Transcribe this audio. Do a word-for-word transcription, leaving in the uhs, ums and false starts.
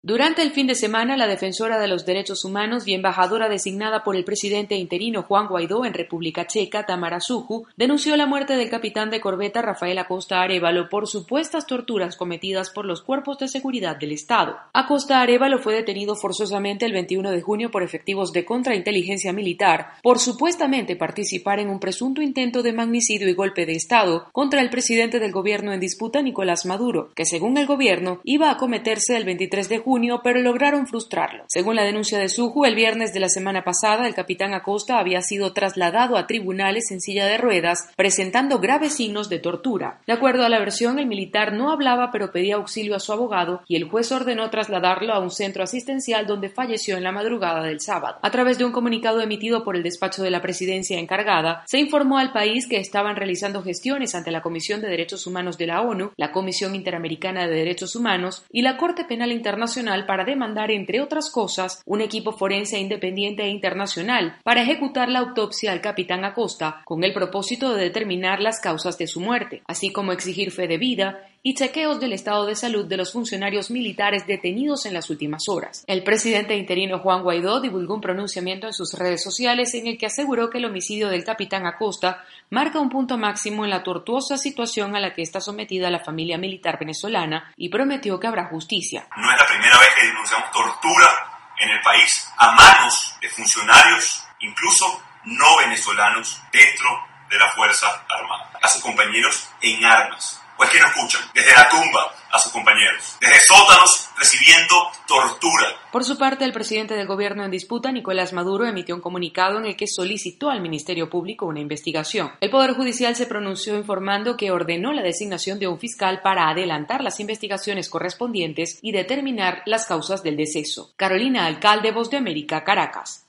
Durante el fin de semana, la defensora de los derechos humanos y embajadora designada por el presidente interino Juan Guaidó en República Checa, Tamara Suju, denunció la muerte del capitán de corbeta Rafael Acosta Arévalo por supuestas torturas cometidas por los cuerpos de seguridad del Estado. Acosta Arévalo fue detenido forzosamente el veintiuno de junio por efectivos de contrainteligencia militar por supuestamente participar en un presunto intento de magnicidio y golpe de Estado contra el presidente del gobierno en disputa, Nicolás Maduro, que según el gobierno iba a cometerse el veintitrés de junio, pero lograron frustrarlo. Según la denuncia de Suju, el viernes de la semana pasada, el capitán Acosta había sido trasladado a tribunales en silla de ruedas, presentando graves signos de tortura. De acuerdo a la versión, el militar no hablaba, pero pedía auxilio a su abogado y el juez ordenó trasladarlo a un centro asistencial donde falleció en la madrugada del sábado. A través de un comunicado emitido por el despacho de la presidencia encargada, se informó al país que estaban realizando gestiones ante la Comisión de Derechos Humanos de la ONU, la Comisión Interamericana de Derechos Humanos y la Corte Penal Internacional para demandar, entre otras cosas, un equipo forense independiente e internacional para ejecutar la autopsia al capitán Acosta con el propósito de determinar las causas de su muerte, así como exigir fe de vida y chequeos del estado de salud de los funcionarios militares detenidos en las últimas horas. El presidente interino Juan Guaidó divulgó un pronunciamiento en sus redes sociales en el que aseguró que el homicidio del capitán Acosta marca un punto máximo en la tortuosa situación a la que está sometida la familia militar venezolana y prometió que habrá justicia. No es la primera vez que denunciamos tortura en el país a manos de funcionarios, incluso no venezolanos, dentro de la Fuerza Armada, a sus compañeros en armas. Pues que no escuchan, desde la tumba a sus compañeros, desde sótanos recibiendo tortura. Por su parte, el presidente del gobierno en disputa, Nicolás Maduro, emitió un comunicado en el que solicitó al Ministerio Público una investigación. El Poder Judicial se pronunció informando que ordenó la designación de un fiscal para adelantar las investigaciones correspondientes y determinar las causas del deceso. Carolina Alcalde, Voz de América, Caracas.